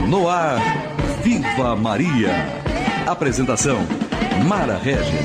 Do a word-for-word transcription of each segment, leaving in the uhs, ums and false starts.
No ar, Viva Maria. Apresentação, Mara Regis.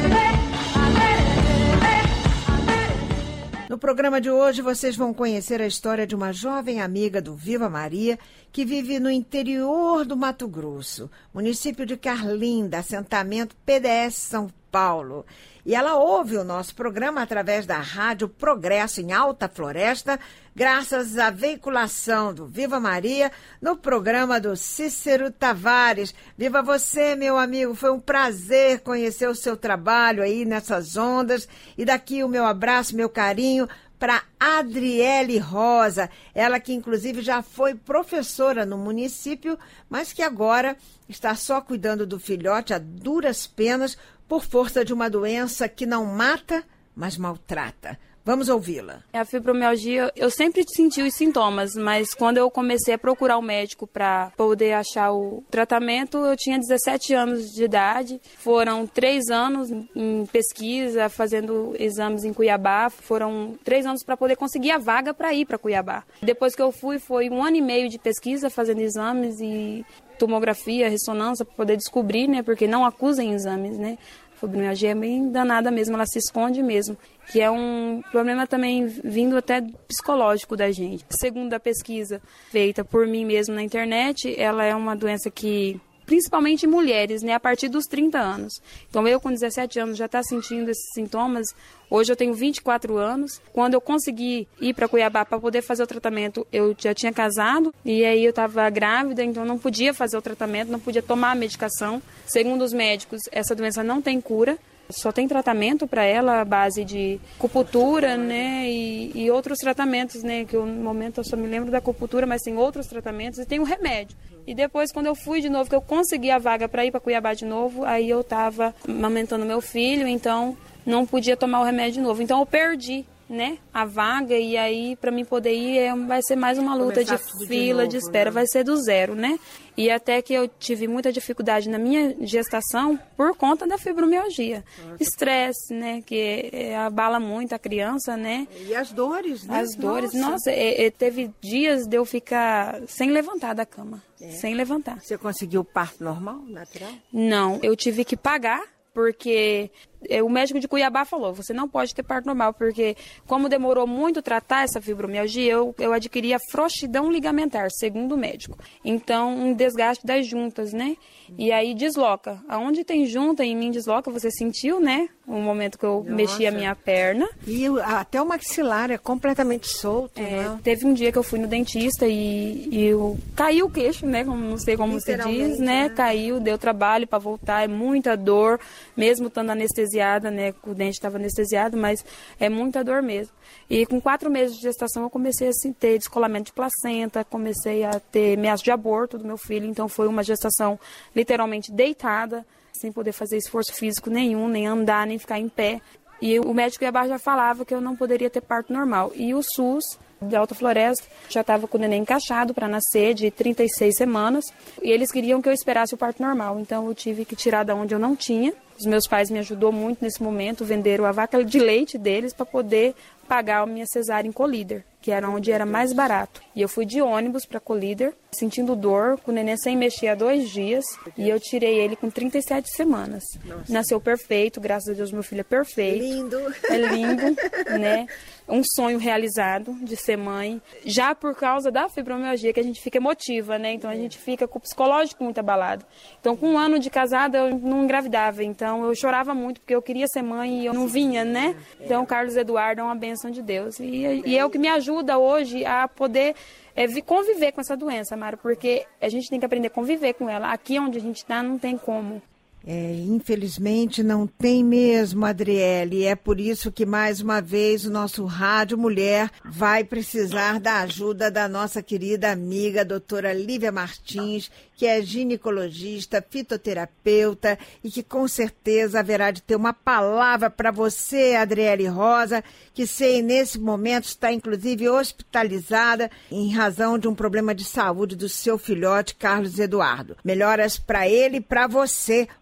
No programa de hoje, vocês vão conhecer a história de uma jovem amiga do Viva Maria que vive no interior do Mato Grosso, município de Carlinda, assentamento P D S São Paulo. E ela ouve o nosso programa através da Rádio Progresso em Alta Floresta, graças à veiculação do Viva Maria no programa do Cícero Tavares. Viva você, meu amigo, foi um prazer conhecer o seu trabalho aí nessas ondas. E daqui o meu abraço, meu carinho para Adriele Rosa, ela que inclusive já foi professora no município, mas que agora está só cuidando do filhote a duras penas por força de uma doença que não mata, mas maltrata. Vamos ouvi-la. A fibromialgia, eu sempre senti os sintomas, mas quando eu comecei a procurar o médico para poder achar o tratamento, eu tinha dezessete anos de idade. Foram três anos em pesquisa, fazendo exames em Cuiabá. Foram três anos para poder conseguir a vaga para ir para Cuiabá. Depois que eu fui, foi um ano e meio de pesquisa, fazendo exames e tomografia, ressonância, para poder descobrir, né? Porque não acusam exames, né? A fibromialgia é bem danada mesmo, ela se esconde mesmo, que é um problema também vindo até psicológico da gente. Segundo a pesquisa feita por mim mesmo na internet, ela é uma doença que, principalmente em mulheres, né, a partir dos trinta anos. Então eu com dezessete anos já está sentindo esses sintomas. Hoje eu tenho vinte e quatro anos. Quando eu consegui ir para Cuiabá para poder fazer o tratamento, eu já tinha casado e aí eu estava grávida, então não podia fazer o tratamento, não podia tomar a medicação. Segundo os médicos, essa doença não tem cura. Só tem tratamento para ela à base de acupuntura, né, e, e outros tratamentos, né, que eu, no momento eu só me lembro da acupuntura, mas tem outros tratamentos e tem um remédio. E depois, quando eu fui de novo, que eu consegui a vaga para ir para Cuiabá de novo, aí eu estava amamentando meu filho, então não podia tomar o remédio de novo. Então eu perdi, né, a vaga, e aí para mim poder ir é, vai ser mais uma luta de fila, de, novo, de espera, né? Vai ser do zero, né? E até que eu tive muita dificuldade na minha gestação por conta da fibromialgia. Estresse, né, que é, abala muito a criança, né? E as dores, né? As dores. Nossa, Nossa é, é, teve dias de eu ficar sem levantar da cama, é. sem levantar. Você conseguiu parto normal, natural? Não, eu tive que pagar, porque o médico de Cuiabá falou, você não pode ter parto normal, porque como demorou muito tratar essa fibromialgia, eu, eu adquiri a frouxidão ligamentar, segundo o médico. Então, um desgaste das juntas, né? E aí desloca. Aonde tem junta, em mim desloca, você sentiu, né? O momento que eu Nossa. mexi a minha perna. E até o maxilar é completamente solto, é, né? Teve um dia que eu fui no dentista e, e eu, caiu o queixo, né? Como, não sei como você diz, né? né? Caiu, deu trabalho para voltar, é muita dor, mesmo estando anestesiada, né? O dente estava anestesiado, mas é muita dor mesmo. E com quatro meses de gestação eu comecei a assim, ter descolamento de placenta, comecei a ter ameaça de aborto do meu filho, então foi uma gestação literalmente deitada, sem poder fazer esforço físico nenhum, nem andar, nem ficar em pé. E o médico Iabá já falava que eu não poderia ter parto normal. E o SUS de Alta Floresta já estava com o neném encaixado para nascer de trinta e seis semanas. E eles queriam que eu esperasse o parto normal. Então eu tive que tirar da onde eu não tinha. Os meus pais me ajudou muito nesse momento, venderam a vaca de leite deles para poder pagar a minha cesárea em Colíder, que era onde era mais barato. E eu fui de ônibus para Colíder, sentindo dor, com o neném sem mexer há dois dias, e eu tirei ele com trinta e sete semanas. Nossa. Nasceu perfeito, graças a Deus meu filho é perfeito. Lindo. É lindo, né? Um sonho realizado de ser mãe, já por causa da fibromialgia, que a gente fica emotiva, né? Então a gente fica com o psicológico muito abalado. Então com um ano de casada eu não engravidava, então eu chorava muito porque eu queria ser mãe e eu não vinha, né? Então o Carlos Eduardo é uma bênção de Deus. E, e é o que me ajuda hoje a poder é, conviver com essa doença, Mara, porque a gente tem que aprender a conviver com ela. Aqui onde a gente está não tem como. É, infelizmente não tem mesmo, Adriele. É por isso que mais uma vez o nosso Rádio Mulher vai precisar da ajuda da nossa querida amiga doutora Lívia Martins, que é ginecologista, fitoterapeuta e que com certeza haverá de ter uma palavra para você, Adriele Rosa, que sei nesse momento está inclusive hospitalizada em razão de um problema de saúde do seu filhote Carlos Eduardo. Melhoras para ele e para você.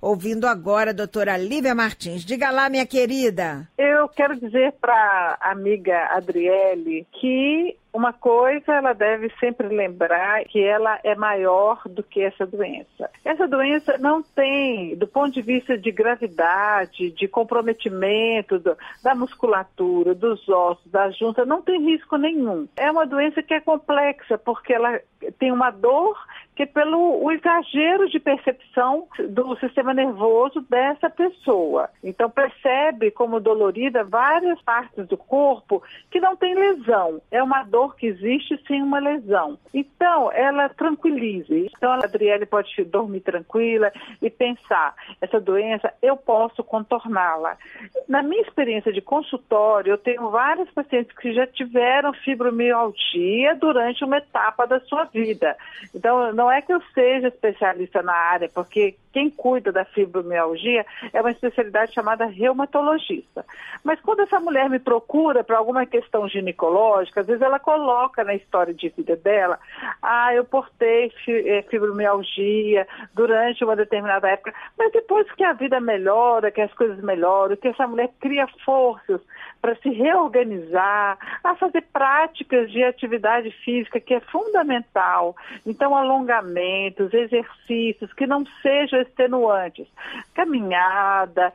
ouvindo agora a doutora Lívia Martins. Diga lá, minha querida. Eu quero dizer para a amiga Adriele que uma coisa ela deve sempre lembrar, que ela é maior do que essa doença. Essa doença não tem, do ponto de vista de gravidade, de comprometimento do, da musculatura, dos ossos, da junta, não tem risco nenhum. É uma doença que é complexa, porque ela tem uma dor que é pelo o exagero de percepção do sistema nervoso dessa pessoa. Então percebe como dolorida várias partes do corpo que não tem lesão. É uma dor que existe sem uma lesão. Então ela tranquiliza. Então a Adriele pode dormir tranquila e pensar, essa doença eu posso contorná-la. Na minha experiência de consultório, eu tenho vários pacientes que já tiveram fibromialgia durante uma etapa da sua vida. Então não Não é que eu seja especialista na área, porque quem cuida da fibromialgia é uma especialidade chamada reumatologista. Mas quando essa mulher me procura para alguma questão ginecológica, às vezes ela coloca na história de vida dela, ah, eu portei fibromialgia durante uma determinada época, mas depois que a vida melhora, que as coisas melhoram, que essa mulher cria forças para se reorganizar, a fazer práticas de atividade física, que é fundamental. Então, alongamentos, exercícios que não sejam extenuantes. Caminhada,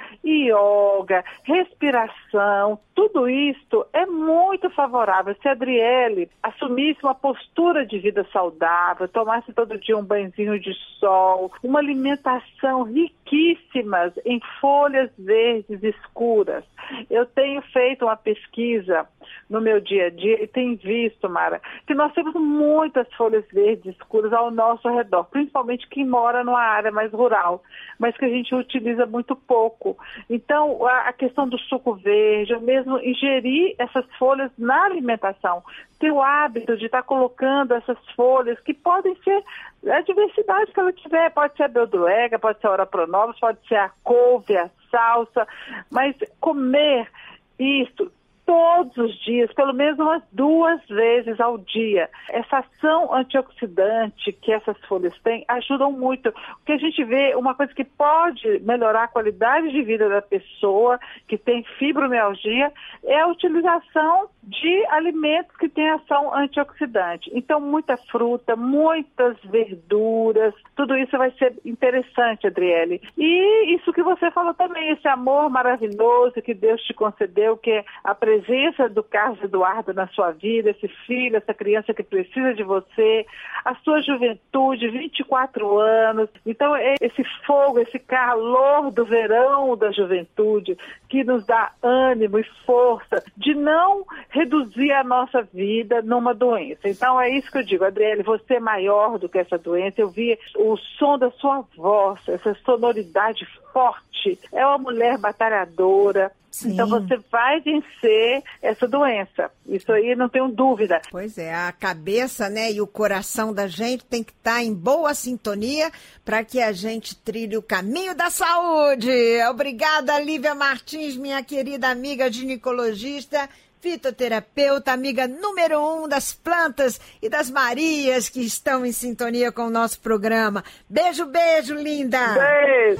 yoga, respiração, tudo isto é muito favorável. Se a Adriele assumisse uma postura de vida saudável, tomasse todo dia um banhozinho de sol, uma alimentação riquíssima em folhas verdes escuras. Eu tenho feito uma pesquisa no meu dia a dia e tenho visto, Mara, que nós temos muitas folhas verdes escuras ao nosso redor, principalmente quem mora numa área mais rural, mas que a gente utiliza muito pouco. Então, a, a questão do suco verde, ou mesmo ingerir essas folhas na alimentação, ter o hábito de estar colocando essas folhas, que podem ser a diversidade que ela tiver, pode ser a beldroega, pode ser a ora pronobis, pode ser a couve, a salsa, mas comer isso todos os dias, pelo menos umas duas vezes ao dia. Essa ação antioxidante que essas folhas têm ajudam muito. O que a gente vê, uma coisa que pode melhorar a qualidade de vida da pessoa que tem fibromialgia é a utilização de alimentos que têm ação antioxidante. Então, muita fruta, muitas verduras, tudo isso vai ser interessante, Adriele. E isso que você falou também, esse amor maravilhoso que Deus te concedeu, que é a presença do Carlos Eduardo na sua vida, esse filho, essa criança que precisa de você, a sua juventude, vinte e quatro anos. Então, é esse fogo, esse calor do verão da juventude que nos dá ânimo e força de não reduzir a nossa vida numa doença. Então, é isso que eu digo, Adriele, você é maior do que essa doença. Eu vi o som da sua voz, essa sonoridade forte. É uma mulher batalhadora. Sim. Então você vai vencer essa doença. Isso aí não tenho dúvida. Pois é, a cabeça, né, e o coração da gente tem que estar em boa sintonia para que a gente trilhe o caminho da saúde. Obrigada, Lívia Martins, minha querida amiga ginecologista, fitoterapeuta, amiga número um das plantas e das Marias que estão em sintonia com o nosso programa. Beijo, beijo, linda! Beijo!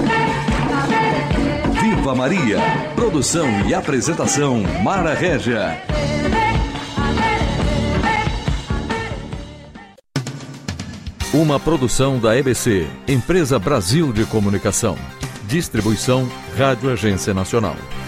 Viva Maria! Produção e apresentação Mara Régia. Uma produção da E B C, Empresa Brasil de Comunicação. Distribuição Rádio Agência Nacional.